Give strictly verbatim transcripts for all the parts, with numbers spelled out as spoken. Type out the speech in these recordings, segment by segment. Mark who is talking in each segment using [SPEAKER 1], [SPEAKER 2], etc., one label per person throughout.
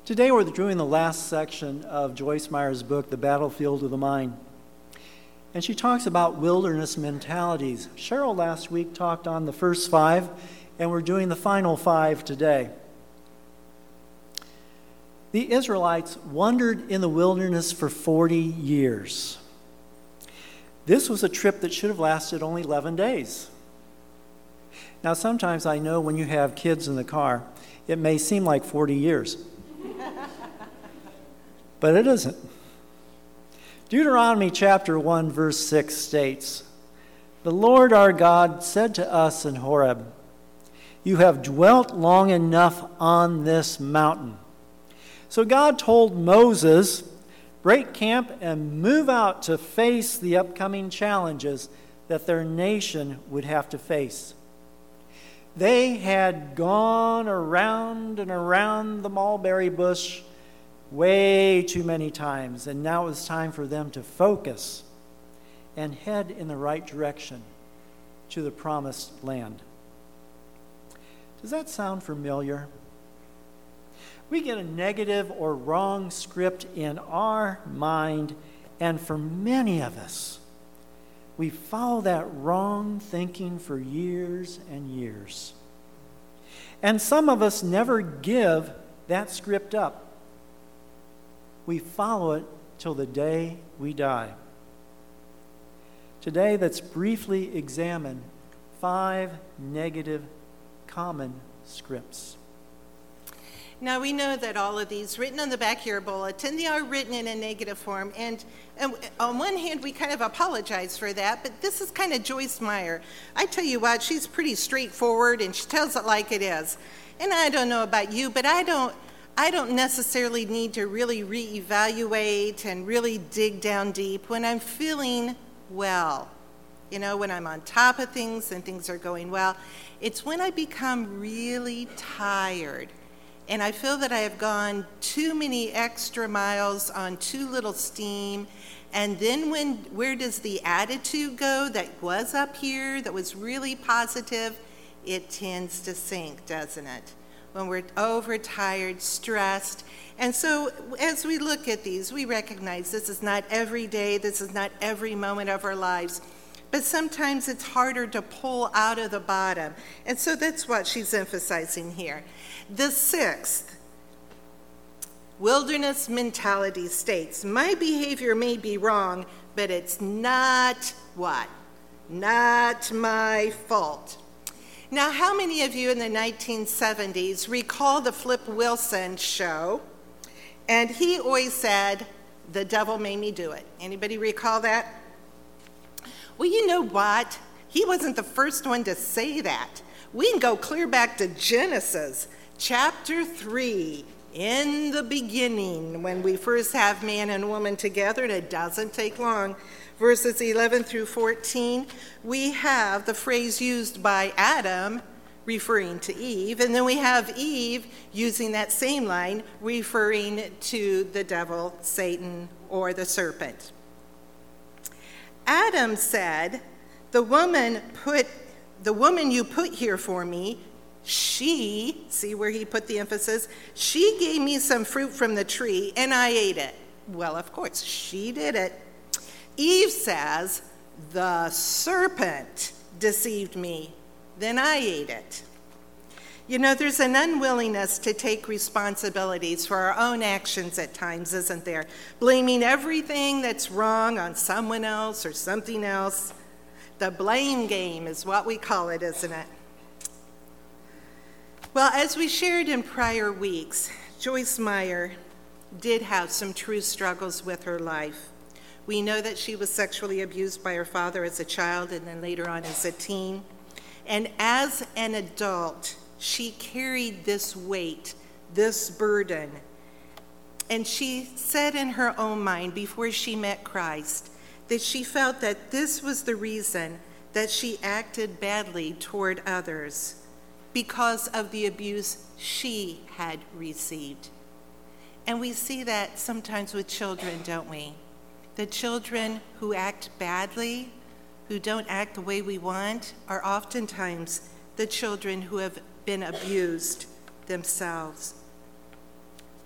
[SPEAKER 1] Today we're doing the last section of Joyce Meyer's book, The Battlefield of the Mind. And she talks about wilderness mentalities. Cheryl last week talked on the first five, and we're doing the final five today. The Israelites wandered in the wilderness for forty years. This was a trip that should have lasted only eleven days. Now, sometimes I know when you have kids in the car, it may seem like forty years. But it isn't. Deuteronomy chapter one, verse six states, "The Lord our God said to us in Horeb, 'You have dwelt long enough on this mountain.'" So God told Moses, break camp and move out to face the upcoming challenges that their nation would have to face. They had gone around and around the mulberry bush way too many times, and now it was time for them to focus and head in the right direction to the promised land. Does that sound familiar? We get a negative or wrong script in our mind, and for many of us, we follow that wrong thinking for years and years. And some of us never give that script up. We follow it till the day we die. Today, let's briefly examine five negative common scripts.
[SPEAKER 2] Now, we know that all of these written on the back of your bulletin, they are written in a negative form. And, and on one hand, we kind of apologize for that, but this is kind of Joyce Meyer. I tell you what, she's pretty straightforward, and she tells it like it is. And I don't know about you, but I don't, I don't necessarily need to really reevaluate and really dig down deep when I'm feeling well. You know, when I'm on top of things and things are going well. It's when I become really tired and I feel that I have gone too many extra miles on too little steam. And then when, where does the attitude go that was up here, that was really positive? It tends to sink, doesn't it? When we're overtired, stressed. And so as we look at these, we recognize this is not every day, this is not every moment of our lives, but sometimes it's harder to pull out of the bottom. And so that's what she's emphasizing here. The sixth, wilderness mentality states, my behavior may be wrong, but it's not what? Not my fault. Now, how many of you in the nineteen seventies recall the Flip Wilson show? And he always said, the devil made me do it. Anybody recall that? Well, you know what? He wasn't the first one to say that. We can go clear back to Genesis chapter three. In the beginning, when we first have man and woman together, and it doesn't take long, verses eleven through fourteen, we have the phrase used by Adam referring to Eve, and then we have Eve using that same line referring to the devil, Satan, or the serpent. Adam said, the woman put, the woman you put here for me, she, see where he put the emphasis, she gave me some fruit from the tree and I ate it. Well, of course, she did it. Eve says, the serpent deceived me, then I ate it. You know, there's an unwillingness to take responsibilities for our own actions at times, isn't there? Blaming everything that's wrong on someone else or something else. The blame game is what we call it, isn't it? Well, as we shared in prior weeks, Joyce Meyer did have some true struggles with her life. We know that she was sexually abused by her father as a child and then later on as a teen. And as an adult, she carried this weight, this burden. And she said in her own mind before she met Christ that she felt that this was the reason that she acted badly toward others, because of the abuse she had received. And we see that sometimes with children, don't we? The children who act badly, who don't act the way we want, are oftentimes the children who have been abused themselves.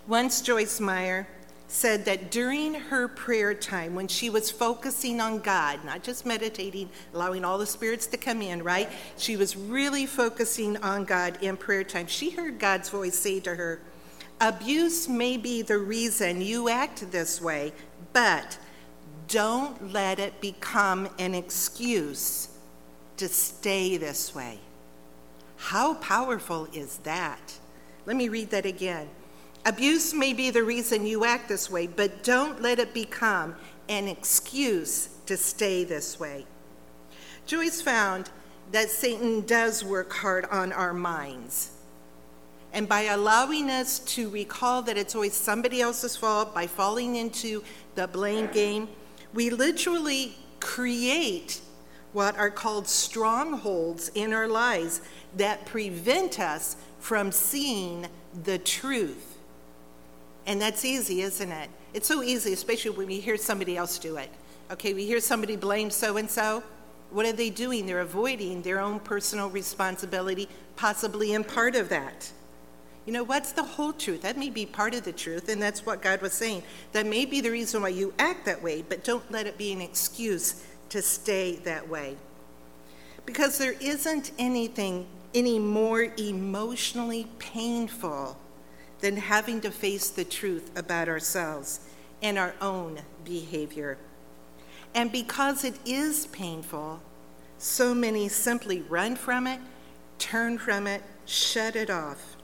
[SPEAKER 2] Once Joyce Meyer said that during her prayer time, when she was focusing on God, not just meditating, allowing all the spirits to come in, right? She was really focusing on God in prayer time. She heard God's voice say to her, "Abuse may be the reason you act this way, but don't let it become an excuse to stay this way." How powerful is that? Let me read that again. Abuse may be the reason you act this way, but don't let it become an excuse to stay this way. Joyce found that Satan does work hard on our minds. And by allowing us to recall that it's always somebody else's fault, by falling into the blame game, we literally create what are called strongholds in our lives that prevent us from seeing the truth. And that's easy, isn't it? It's so easy, especially when we hear somebody else do it. Okay, we hear somebody blame so-and-so. What are they doing? They're avoiding their own personal responsibility, possibly in part of that. You know, what's the whole truth? That may be part of the truth, and that's what God was saying. That may be the reason why you act that way, but don't let it be an excuse to stay that way. Because there isn't anything any more emotionally painful than having to face the truth about ourselves and our own behavior. And because it is painful, so many simply run from it, turn from it, shut it off.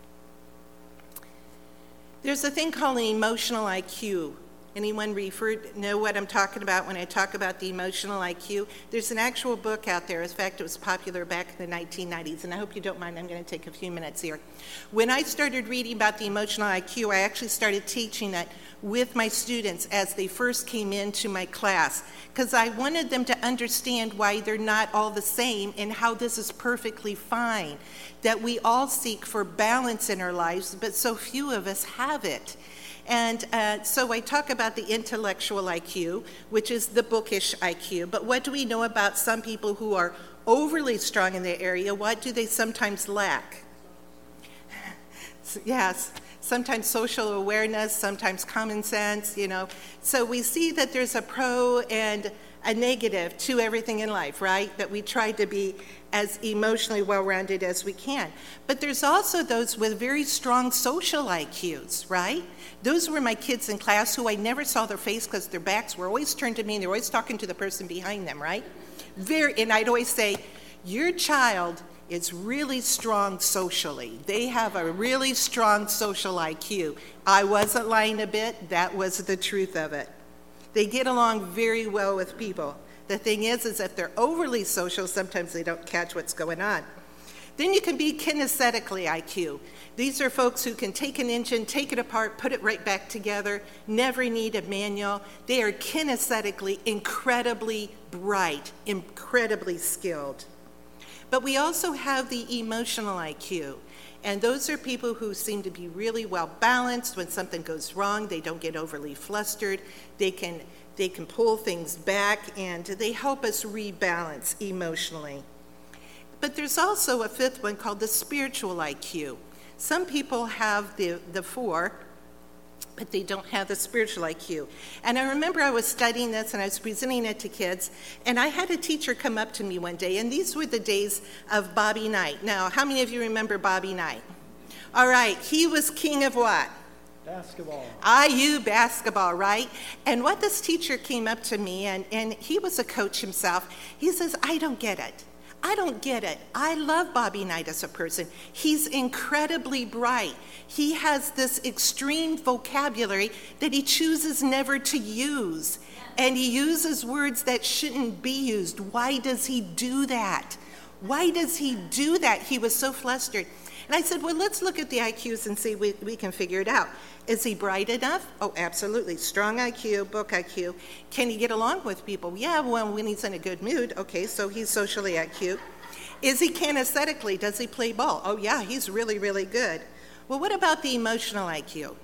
[SPEAKER 2] There's a thing called an emotional I Q. Anyone referred, know what I'm talking about when I talk about the emotional I Q? There's an actual book out there. In fact, it was popular back in the nineteen nineties, and I hope you don't mind. I'm going to take a few minutes here. When I started reading about the emotional I Q, I actually started teaching it with my students as they first came into my class, because I wanted them to understand why they're not all the same and how this is perfectly fine, that we all seek for balance in our lives, but so few of us have it. And uh, so I talk about the intellectual I Q, which is the bookish I Q. But what do we know about some people who are overly strong in their area? What do they sometimes lack? Yes, sometimes social awareness, sometimes common sense, you know. So we see that there's a pro and a negative to everything in life, right? That we try to be as emotionally well-rounded as we can. But there's also those with very strong social I Qs, right? Those were my kids in class who I never saw their face because their backs were always turned to me and they were always talking to the person behind them, right? Very, and I'd always say, your child is really strong socially. They have a really strong social I Q. I wasn't lying a bit. That was the truth of it. They get along very well with people. The thing is, is if they're overly social, sometimes they don't catch what's going on. Then you can be kinesthetically I Q. These are folks who can take an engine, take it apart, put it right back together, never need a manual. They are kinesthetically incredibly bright, incredibly skilled. But we also have the emotional I Q. And those are people who seem to be really well balanced. When something goes wrong, they don't get overly flustered. They can, they can pull things back, and they help us rebalance emotionally. But there's also a fifth one called the spiritual I Q. Some people have the, the four, but they don't have the spiritual I Q. And I remember I was studying this and I was presenting it to kids, and I had a teacher come up to me one day, and these were the days of Bobby Knight. Now, how many of you remember Bobby Knight? All right, he was king of what?
[SPEAKER 1] Basketball.
[SPEAKER 2] I U basketball, right? And what this teacher came up to me, and, and he was a coach himself, he says, I don't get it. I don't get it. I love Bobby Knight as a person. He's incredibly bright. He has this extreme vocabulary that he chooses never to use. And he uses words that shouldn't be used. Why does he do that? Why does he do that? He was so flustered. And I said, well, let's look at the I Qs and see if we, we can figure it out. Is he bright enough? Oh, absolutely. Strong I Q, book I Q. Can he get along with people? Yeah, well, when he's in a good mood. Okay, so he's socially I Q. Is he kinesthetically? Does he play ball? Oh, yeah, he's really, really good. Well, what about the emotional I Q?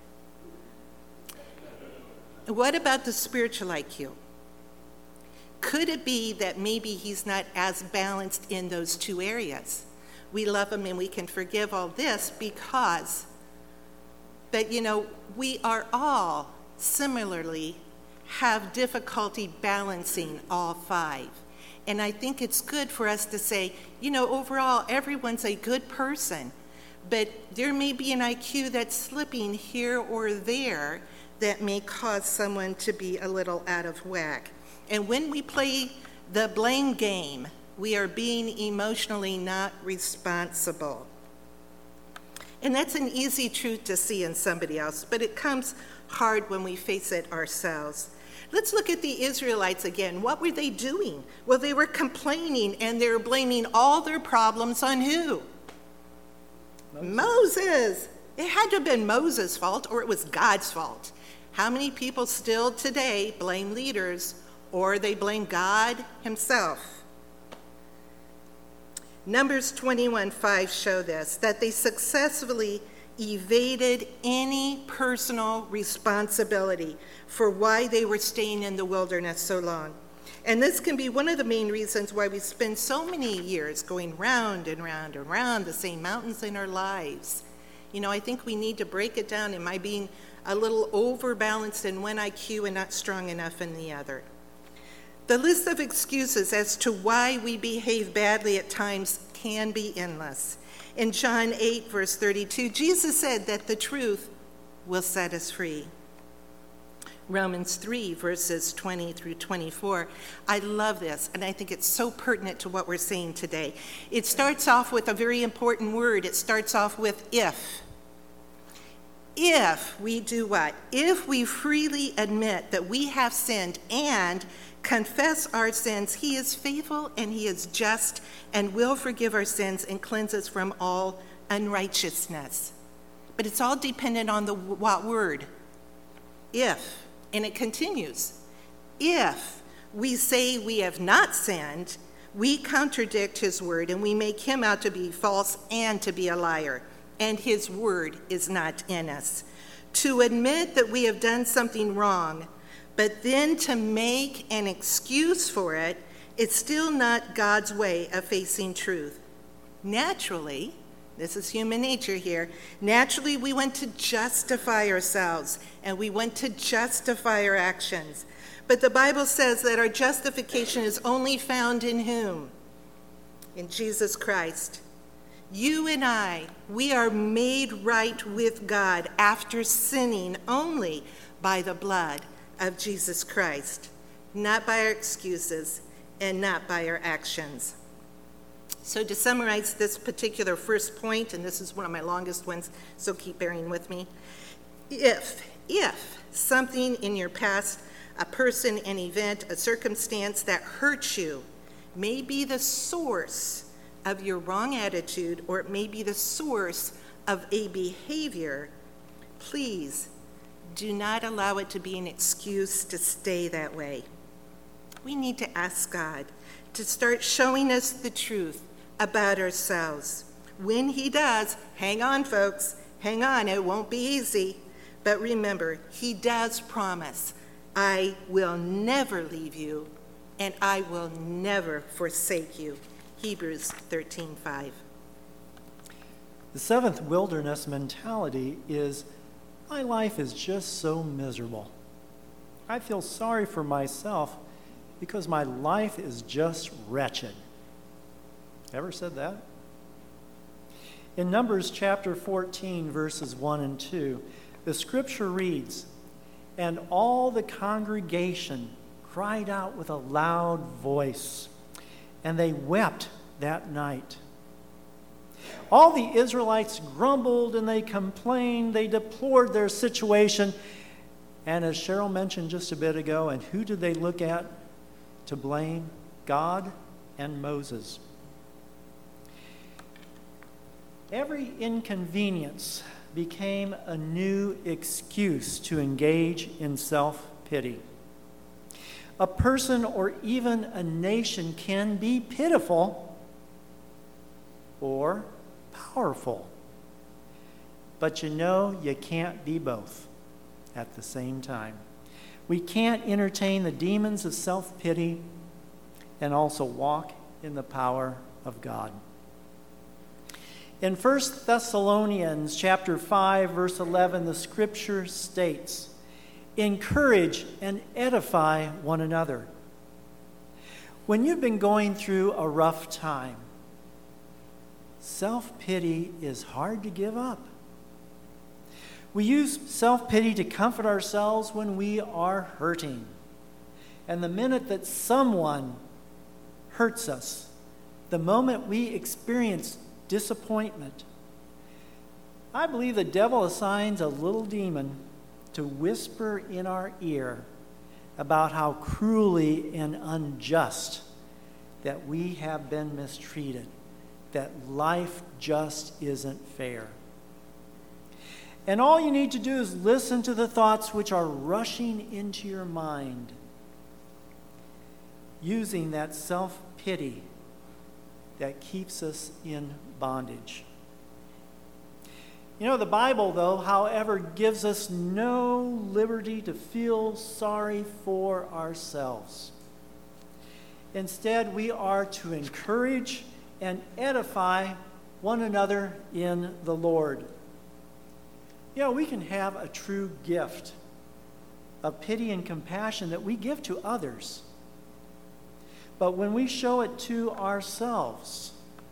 [SPEAKER 2] What about the spiritual I Q? Could it be that maybe he's not as balanced in those two areas? We love him and we can forgive all this because But, you know, we are all similarly have difficulty balancing all five. And I think it's good for us to say, you know, overall, everyone's a good person, but there may be an I Q that's slipping here or there that may cause someone to be a little out of whack. And when we play the blame game, we are being emotionally not responsible. And that's an easy truth to see in somebody else, but it comes hard when we face it ourselves. Let's look at the Israelites again. What were they doing? Well, they were complaining, and they were blaming all their problems on who? Moses. Moses. It had to have been Moses' fault, or it was God's fault. How many people still today blame leaders, or they blame God himself? Numbers twenty-one five show this, that they successfully evaded any personal responsibility for why they were staying in the wilderness so long. And this can be one of the main reasons why we spend so many years going round and round and round the same mountains in our lives. You know, I think we need to break it down. Am I being a little overbalanced in one I Q and not strong enough in the other? The list of excuses as to why we behave badly at times can be endless. In John eight, verse thirty-two, Jesus said that the truth will set us free. Romans three, verses twenty through twenty-four. I love this, and I think it's so pertinent to what we're saying today. It starts off with a very important word. It starts off with if. If we do what? If we freely admit that we have sinned and confess our sins, he is faithful and he is just and will forgive our sins and cleanse us from all unrighteousness. But it's all dependent on the what word? If. And it continues. If we say we have not sinned, we contradict his word and we make him out to be false and to be a liar. And his word is not in us. To admit that we have done something wrong, but then to make an excuse for it, it's still not God's way of facing truth. Naturally, this is human nature here, naturally we want to justify ourselves and we want to justify our actions. But the Bible says that our justification is only found in whom? In Jesus Christ. You and I, we are made right with God after sinning only by the blood of Jesus Christ, not by our excuses and not by our actions. So to summarize this particular first point, and this is one of my longest ones, so keep bearing with me. If, if something in your past, a person, an event, a circumstance that hurts you may be the source of your wrong attitude, or it may be the source of a behavior, please do not allow it to be an excuse to stay that way. We need to ask God to start showing us the truth about ourselves. When he does, hang on, folks, hang on, it won't be easy. But remember, he does promise, I will never leave you and I will never forsake you. Hebrews thirteen five.
[SPEAKER 1] The seventh wilderness mentality is, my life is just so miserable. I feel sorry for myself because my life is just wretched. Ever said that? In Numbers chapter fourteen, verses one and two, the scripture reads, and all the congregation cried out with a loud voice, and they wept that night. All the Israelites grumbled and they complained, they deplored their situation. And as Cheryl mentioned just a bit ago, and who did they look at to blame? God and Moses. Every inconvenience became a new excuse to engage in self-pity. A person or even a nation can be pitiful or powerful. But you know, you can't be both at the same time. We can't entertain the demons of self-pity and also walk in the power of God. In First Thessalonians chapter five, verse eleven, the scripture states, "Encourage and edify one another." When you've been going through a rough time, self-pity is hard to give up. We use self-pity to comfort ourselves when we are hurting. And the minute that someone hurts us, the moment we experience disappointment, I believe the devil assigns a little demon to whisper in our ear about how cruelly and unjust that we have been mistreated, that life just isn't fair. And all you need to do is listen to the thoughts which are rushing into your mind, using that self-pity that keeps us in bondage. You know, the Bible, though, however, gives us no liberty to feel sorry for ourselves. Instead, we are to encourage and edify one another in the Lord. You know, we can have a true gift of pity and compassion that we give to others. But when we show it to ourselves,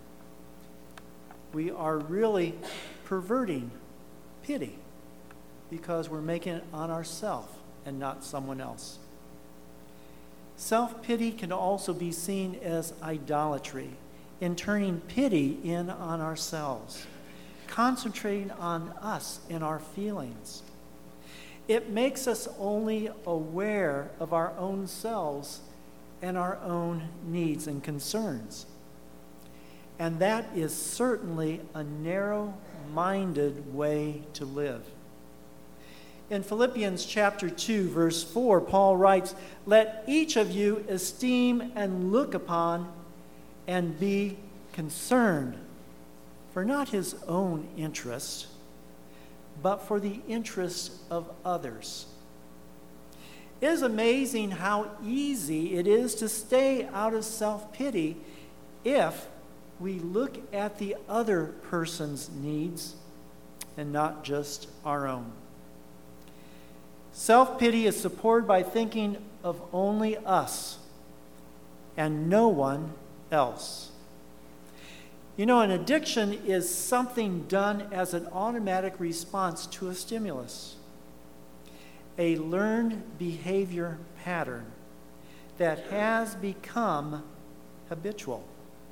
[SPEAKER 1] we are really perverting pity because we're making it on ourselves and not someone else. Self-pity can also be seen as idolatry in turning pity in on ourselves, concentrating on us and our feelings. It makes us only aware of our own selves and our own needs and concerns. And that is certainly a narrow-minded way to live. In Philippians chapter two, verse four, Paul writes, "Let each of you esteem and look upon and be concerned for not his own interest, but for the interest of others." It is amazing how easy it is to stay out of self-pity if we look at the other person's needs and not just our own. Self-pity is supported by thinking of only us and no one else. You know, an addiction is something done as an automatic response to a stimulus, a learned behavior pattern that has become habitual.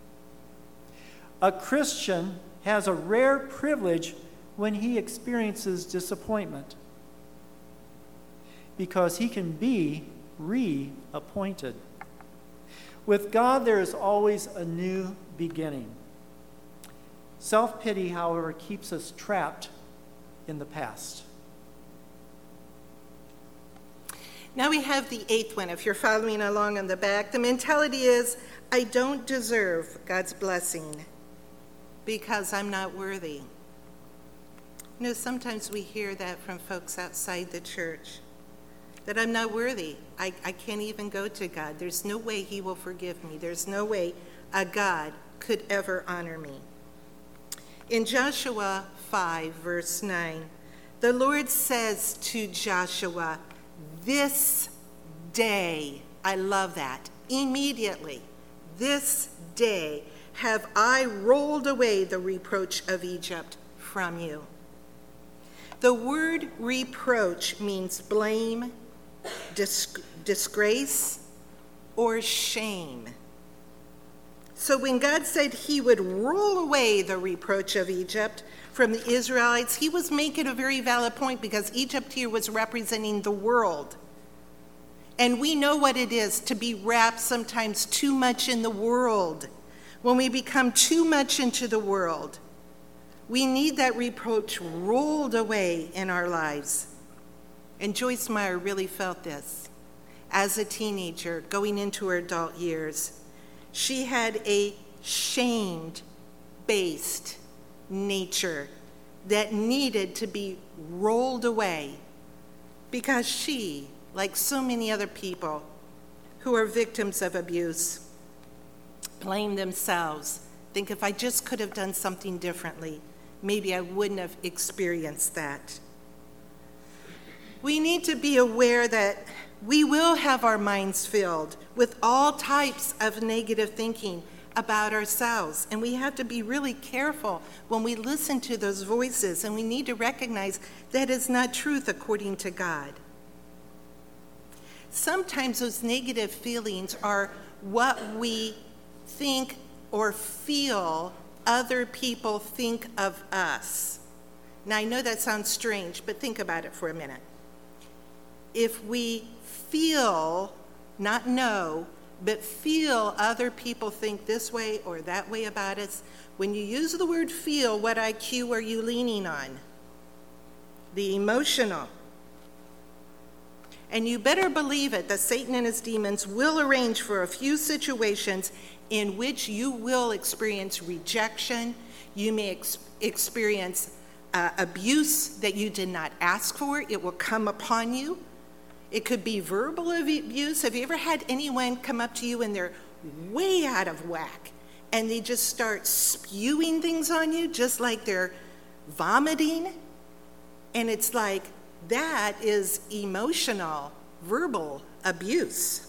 [SPEAKER 1] A Christian has a rare privilege when he experiences disappointment, because he can be reappointed. With God, there is always a new beginning. Self-pity, however, keeps us trapped in the past.
[SPEAKER 2] Now we have the eighth one, if you're following along on the back. The mentality is, I don't deserve God's blessing because I'm not worthy. You know, sometimes we hear that from folks outside the church, that I'm not worthy. I, I can't even go to God. There's no way he will forgive me. There's no way a God could ever honor me. In Joshua five, verse nine, the Lord says to Joshua, "This day," I love that, immediately, "this day have I rolled away the reproach of Egypt from you." The word reproach means blame, dis- disgrace, or shame. So when God said he would roll away the reproach of Egypt from the Israelites, he was making a very valid point, because Egypt here was representing the world. And we know what it is to be wrapped sometimes too much in the world. When we become too much into the world, we need that reproach rolled away in our lives. And Joyce Meyer really felt this as a teenager going into her adult years. She had a shame-based nature that needed to be rolled away, because she, like so many other people who are victims of abuse, blame themselves Think if I just could have done something differently, maybe I wouldn't have experienced that. We need to be aware that we will have our minds filled with all types of negative thinking about ourselves, and we have to be really careful when we listen to those voices, and we need to recognize that is not truth according to God. Sometimes those negative feelings are what we think or feel other people think of us. Now, I know that sounds strange, but think about it for a minute. If we feel, not know, but feel other people think this way or that way about us, when you use the word feel, what I Q are you leaning on? The emotional. And you better believe it that Satan and his demons will arrange for a few situations in which you will experience rejection. You may ex- experience uh, abuse that you did not ask for. It will come upon you. It could be verbal abuse. Have you ever had anyone come up to you and they're way out of whack and they just start spewing things on you just like they're vomiting? And it's like, that is emotional, verbal abuse.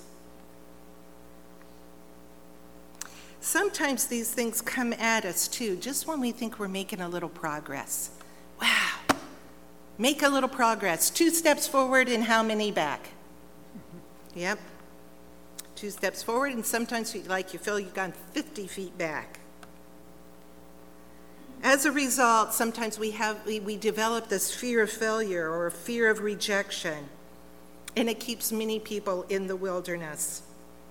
[SPEAKER 2] Sometimes these things come at us too, just when we think we're making a little progress. Wow, make a little progress. Two steps forward and how many back? Yep, two steps forward, and sometimes you, like you feel you've gone fifty feet back. As a result, sometimes we have we, we develop this fear of failure or a fear of rejection, and it keeps many people in the wilderness.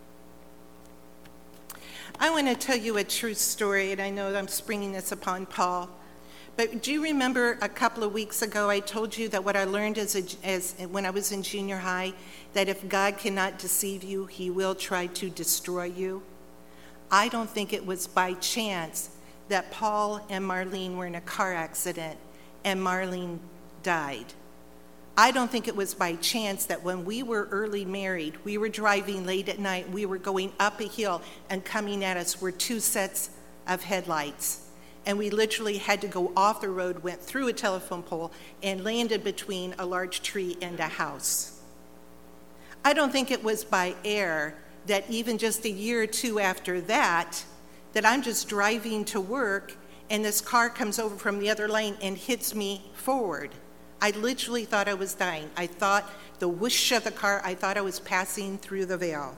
[SPEAKER 2] I want to tell you a true story, and I know I'm springing this upon Paul, but do you remember a couple of weeks ago I told you that what I learned as, a, as when I was in junior high, that if God cannot deceive you, he will try to destroy you? I don't think it was by chance that Paul and Marlene were in a car accident and Marlene died. I don't think it was by chance that when we were early married, we were driving late at night, we were going up a hill, and coming at us were two sets of headlights. And we literally had to go off the road, went through a telephone pole, and landed between a large tree and a house. I don't think it was by error that even just a year or two after that, that I'm just driving to work and this car comes over from the other lane and hits me forward. I literally thought I was dying. I thought the whoosh of the car, I thought I was passing through the veil.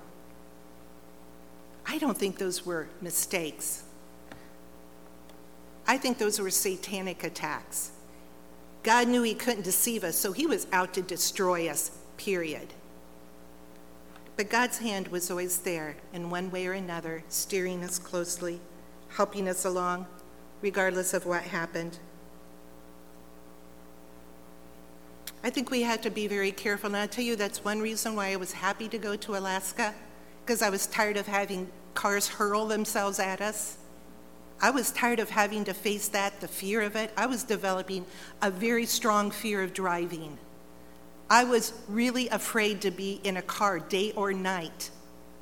[SPEAKER 2] I don't think those were mistakes. I think those were satanic attacks. God knew he couldn't deceive us, so he was out to destroy us, period. But God's hand was always there in one way or another, steering us closely, helping us along, regardless of what happened. I think we had to be very careful. And I'll tell you, that's one reason why I was happy to go to Alaska, because I was tired of having cars hurl themselves at us. I was tired of having to face that, the fear of it. I was developing a very strong fear of driving. I was really afraid to be in a car day or night.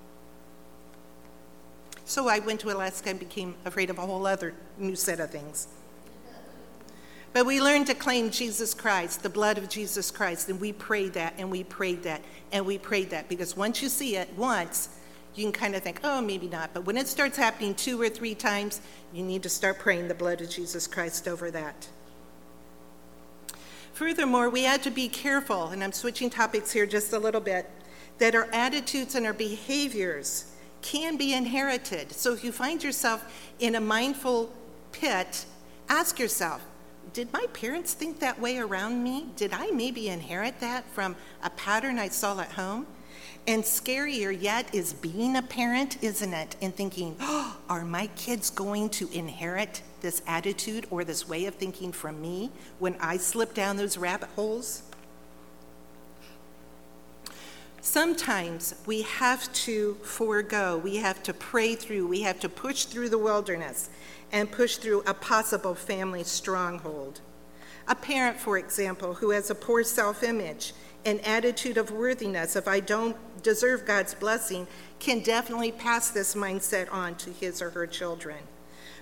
[SPEAKER 2] So I went to Alaska and became afraid of a whole other new set of things. But we learned to claim Jesus Christ, the blood of Jesus Christ, and we prayed that, and we prayed that, and we prayed that, because once you see it once, you can kind of think, oh, maybe not. But when it starts happening two or three times, you need to start praying the blood of Jesus Christ over that. Furthermore, we had to be careful, and I'm switching topics here just a little bit, that our attitudes and our behaviors can be inherited. So if you find yourself in a mindful pit, ask yourself, did my parents think that way around me? Did I maybe inherit that from a pattern I saw at home? And scarier yet is being a parent, isn't it? And thinking, oh, are my kids going to inherit this attitude or this way of thinking from me when I slip down those rabbit holes? Sometimes we have to forego, we have to pray through, we have to push through the wilderness and push through a possible family stronghold. A parent, for example, who has a poor self-image, an attitude of worthiness, if I don't deserve God's blessing, can definitely pass this mindset on to his or her children.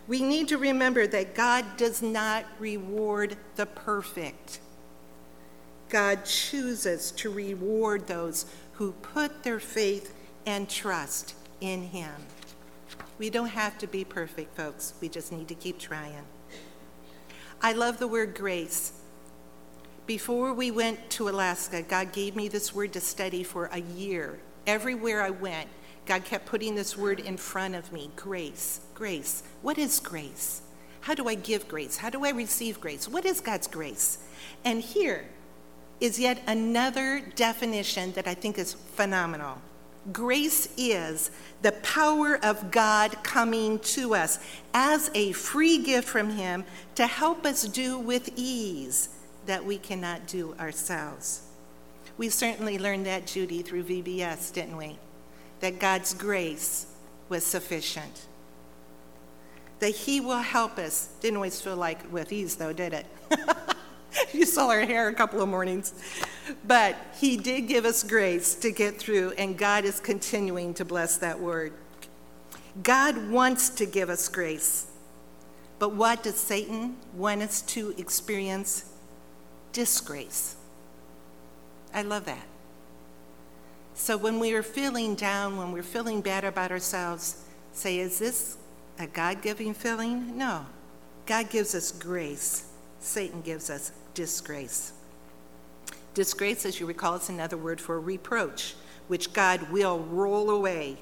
[SPEAKER 2] We need to remember that God does not reward the perfect. God chooses to reward those who put their faith and trust in him. We don't have to be perfect, folks. We just need to keep trying. I love the word grace. Before we went to Alaska, God gave me this word to study for a year. Everywhere I went, God kept putting this word in front of me, grace, grace. What is grace? How do I give grace? How do I receive grace? What is God's grace? And here is yet another definition that I think is phenomenal. Grace is the power of God coming to us as a free gift from him to help us do with ease that we cannot do ourselves. We certainly learned that, Judy, through V B S, didn't we? That God's grace was sufficient. That he will help us. Didn't always feel like with ease, though, did it? You saw our hair a couple of mornings. But he did give us grace to get through, and God is continuing to bless that word. God wants to give us grace. But what does Satan want us to experience? Disgrace. I love that. So when we are feeling down, when we're feeling bad about ourselves, say, is this a God-giving feeling? No. God gives us grace. Satan gives us disgrace. Disgrace, as you recall, is another word for reproach, which God will roll away.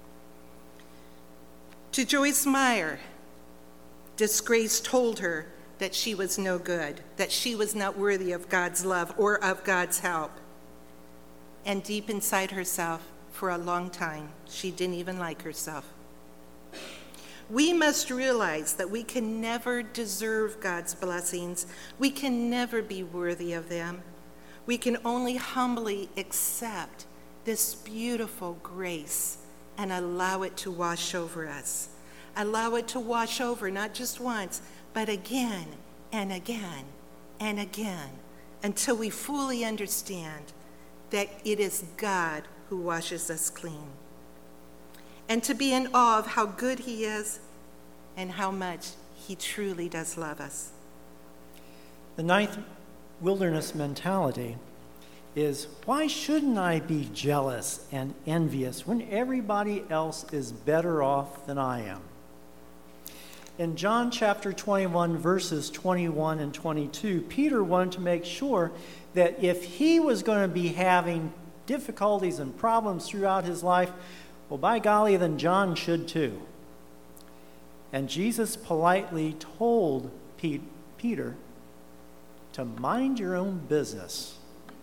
[SPEAKER 2] To Joyce Meyer, disgrace told her that she was no good, that she was not worthy of God's love or of God's help. And deep inside herself, for a long time, she didn't even like herself. We must realize that we can never deserve God's blessings. We can never be worthy of them. We can only humbly accept this beautiful grace and allow it to wash over us. Allow it to wash over not just once, but again and again and again until we fully understand that it is God who washes us clean. And to be in awe of how good he is and how much he truly does love us.
[SPEAKER 1] The ninth wilderness mentality is, why shouldn't I be jealous and envious when everybody else is better off than I am? In John chapter twenty-one, verses twenty-one and twenty-two, Peter wanted to make sure that if he was going to be having difficulties and problems throughout his life, well, by golly, then John should too. And Jesus politely told Pete, Peter to mind your own business.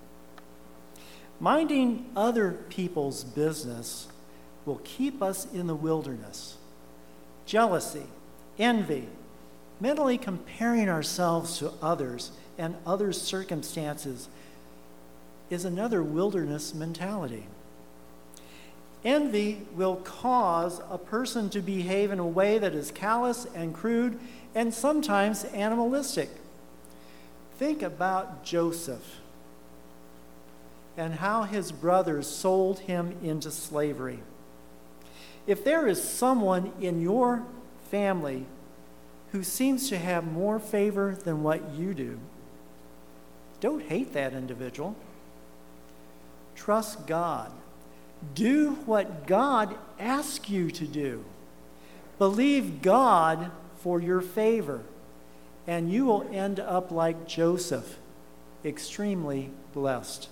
[SPEAKER 1] Minding other people's business will keep us in the wilderness. Jealousy, envy, mentally comparing ourselves to others and others' circumstances is another wilderness mentality. Envy will cause a person to behave in a way that is callous and crude and sometimes animalistic. Think about Joseph and how his brothers sold him into slavery. If there is someone in your family who seems to have more favor than what you do, don't hate that individual. Trust God. Do what God asks you to do. Believe God for your favor, and you will end up like Joseph, extremely blessed.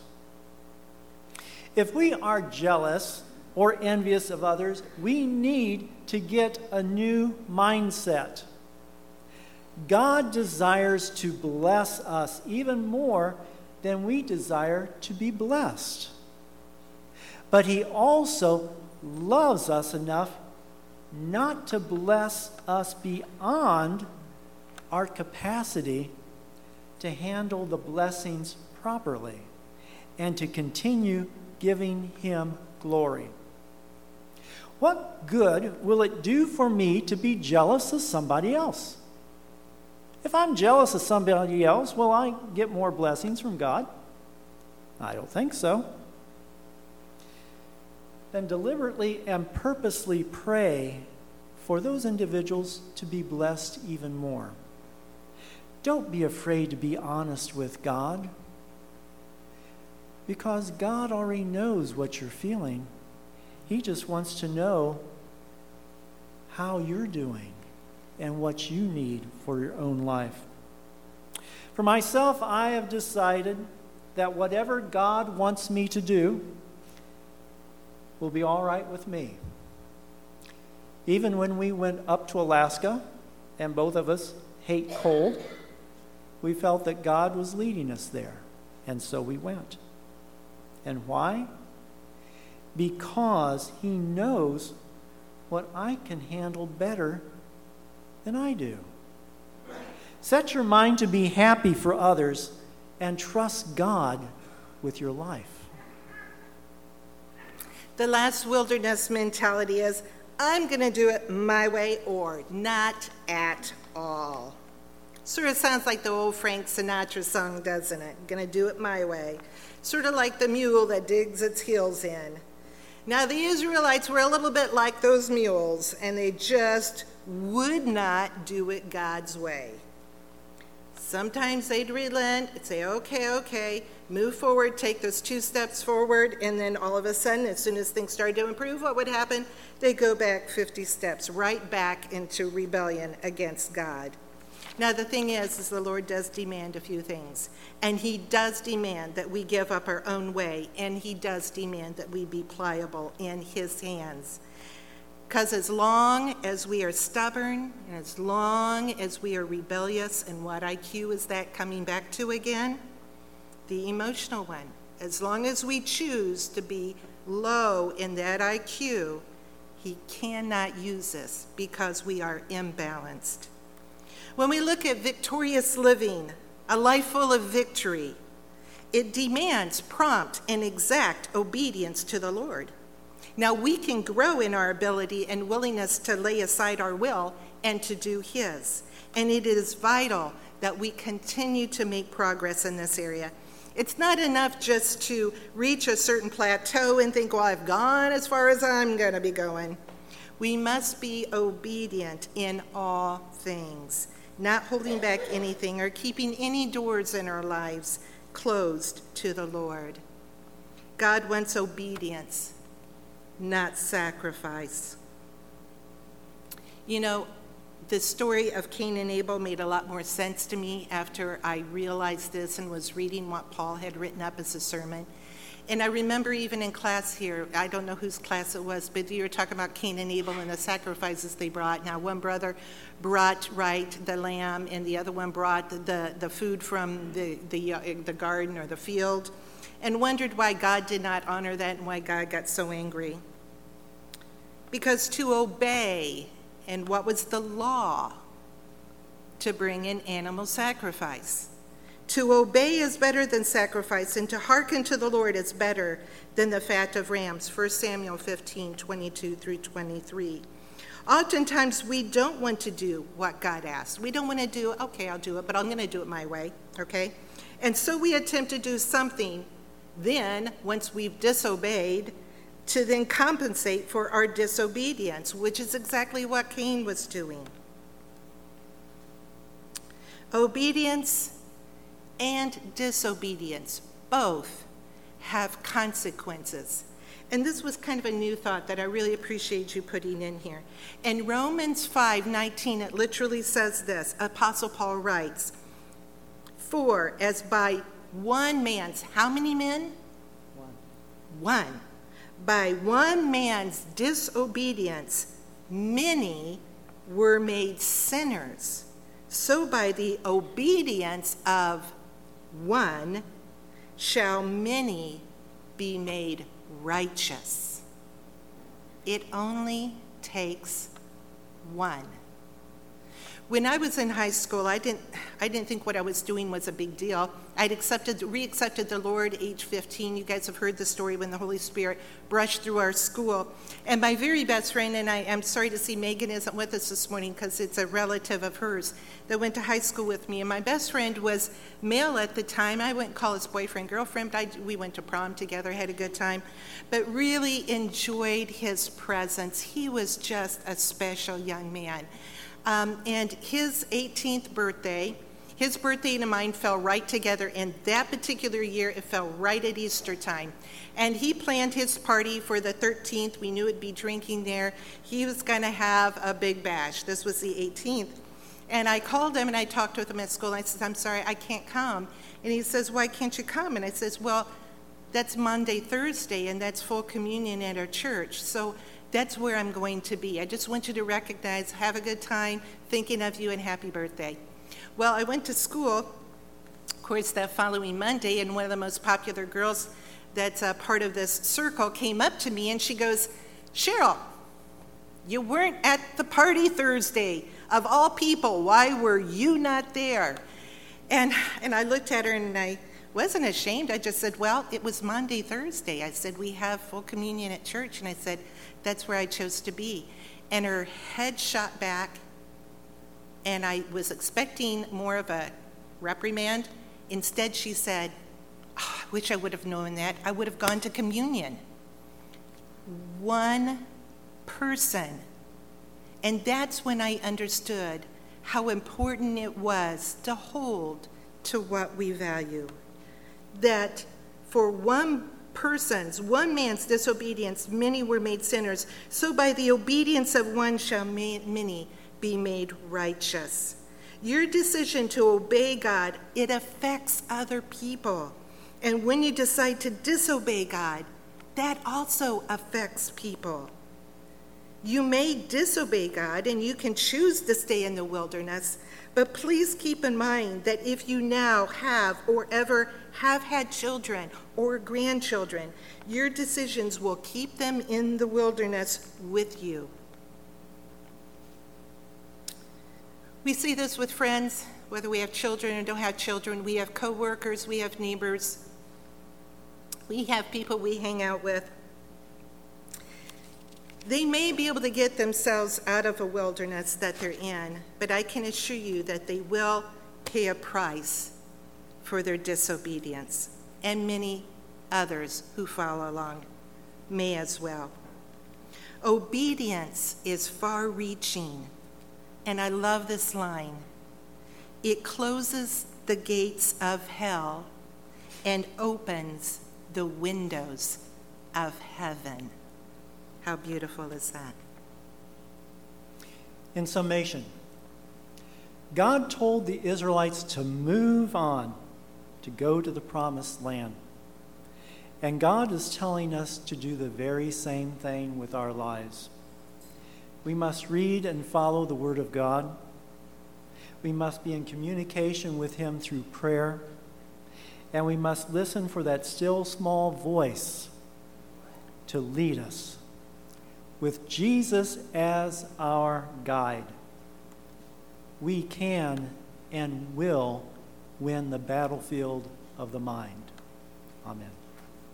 [SPEAKER 1] If we are jealous or envious of others, we need to get a new mindset. God desires to bless us even more than we desire to be blessed. But he also loves us enough not to bless us beyond our capacity to handle the blessings properly and to continue giving him glory. What good will it do for me to be jealous of somebody else? If I'm jealous of somebody else, will I get more blessings from God? I don't think so. Then deliberately and purposely pray for those individuals to be blessed even more. Don't be afraid to be honest with God, because God already knows what you're feeling. He just wants to know how you're doing and what you need for your own life. For myself, I have decided that whatever God wants me to do will be all right with me. Even when we went up to Alaska, and both of us hate cold, we felt that God was leading us there, and so we went. And why? Because He knows what I can handle better than I do. Set your mind to be happy for others and trust God with your life.
[SPEAKER 2] The last wilderness mentality is, I'm going to do it my way or not at all. Sort of sounds like the old Frank Sinatra song, doesn't it? Going to do it my way. Sort of like the mule that digs its heels in. Now, the Israelites were a little bit like those mules, and they just would not do it God's way. Sometimes they'd relent and say, okay, okay, move forward, take those two steps forward, and then all of a sudden, as soon as things started to improve, what would happen? They'd go back fifty steps, right back into rebellion against God. Now, the thing is, is the Lord does demand a few things, and He does demand that we give up our own way, and He does demand that we be pliable in His hands. Because as long as we are stubborn, and as long as we are rebellious, and what I Q is that coming back to again? The emotional one. As long as we choose to be low in that I Q, He cannot use us because we are imbalanced. When we look at victorious living, a life full of victory, it demands prompt and exact obedience to the Lord. Now, we can grow in our ability and willingness to lay aside our will and to do His. And it is vital that we continue to make progress in this area. It's not enough just to reach a certain plateau and think, well, I've gone as far as I'm going to be going. We must be obedient in all things, not holding back anything or keeping any doors in our lives closed to the Lord. God wants obedience, not sacrifice. You know, the story of Cain and Abel made a lot more sense to me after I realized this and was reading what Paul had written up as a sermon. And I remember even in class here, I don't know whose class it was, but you were talking about Cain and Abel and the sacrifices they brought. Now, one brother brought, right, the lamb, and the other one brought the, the food from the, the, uh, the garden or the field, and wondered why God did not honor that and why God got so angry. Because to obey, and what was the law? To bring an animal sacrifice. To obey is better than sacrifice, and to hearken to the Lord is better than the fat of rams. First Samuel fifteen, twenty-two through twenty-three. Oftentimes we don't want to do what God asked. We don't want to do, okay, I'll do it, but I'm going to do it my way, okay? And so we attempt to do something, then, once we've disobeyed, to then compensate for our disobedience, which is exactly what Cain was doing. Obedience and disobedience both have consequences. And this was kind of a new thought that I really appreciate you putting in here. In Romans five nineteen, it literally says this. Apostle Paul writes, "For as by one man's," how many men?
[SPEAKER 1] One.
[SPEAKER 2] One. "By one man's disobedience, many were made sinners. So by the obedience of one shall many be made righteous." It only takes one. When I was in high school, I didn't I didn't think what I was doing was a big deal. I'd accepted, re-accepted the Lord at age fifteen. You guys have heard the story when the Holy Spirit brushed through our school. And my very best friend, and I am sorry to see Megan isn't with us this morning because it's a relative of hers that went to high school with me. And my best friend was male at the time. I wouldn't call his boyfriend, girlfriend, but I, we went to prom together, had a good time, but really enjoyed his presence. He was just a special young man. Um, and his eighteenth birthday, his birthday and mine fell right together, and that particular year it fell right at Easter time. And he planned his party for the thirteenth. We knew it'd be drinking there. He was going to have a big bash. This was the eighteenth. And I called him and I talked with him at school. And I said, I'm sorry, I can't come. And he says, why can't you come? And I says, well, that's Monday, Thursday, and that's full communion at our church. So that's where I'm going to be. I just want you to recognize, have a good time, thinking of you, and happy birthday. Well, I went to school, of course, that following Monday, and one of the most popular girls that's a part of this circle came up to me, and she goes, Cheryl, you weren't at the party Thursday. Of all people, why were you not there? And, and I looked at her, and I wasn't ashamed. I just said, well, it was Monday, Thursday. I said, we have full communion at church, and I said, that's where I chose to be. And her head shot back, and I was expecting more of a reprimand. Instead, she said, oh, I wish I would have known that. I would have gone to communion. One person. And that's when I understood how important it was to hold to what we value. That for one person's, one man's disobedience, many were made sinners. So by the obedience of one shall many be made righteous. Your decision to obey God, it affects other people. And when you decide to disobey God, that also affects people. You may disobey God and you can choose to stay in the wilderness, but please keep in mind that if you now have or ever have had children or grandchildren, your decisions will keep them in the wilderness with you. We see this with friends, whether we have children or don't have children. We have coworkers, we have neighbors, we have people we hang out with. They may be able to get themselves out of a wilderness that they're in, but I can assure you that they will pay a price for their disobedience, and many others who follow along may as well. Obedience is far-reaching, and I love this line. It closes the gates of hell and opens the windows of heaven. How beautiful is that?
[SPEAKER 1] In summation, God told the Israelites to move on, to go to the promised land. And God is telling us to do the very same thing with our lives. We must read and follow the Word of God. We must be in communication with Him through prayer. And we must listen for that still small voice to lead us. With Jesus as our guide, we can and will win the battlefield of the mind. Amen.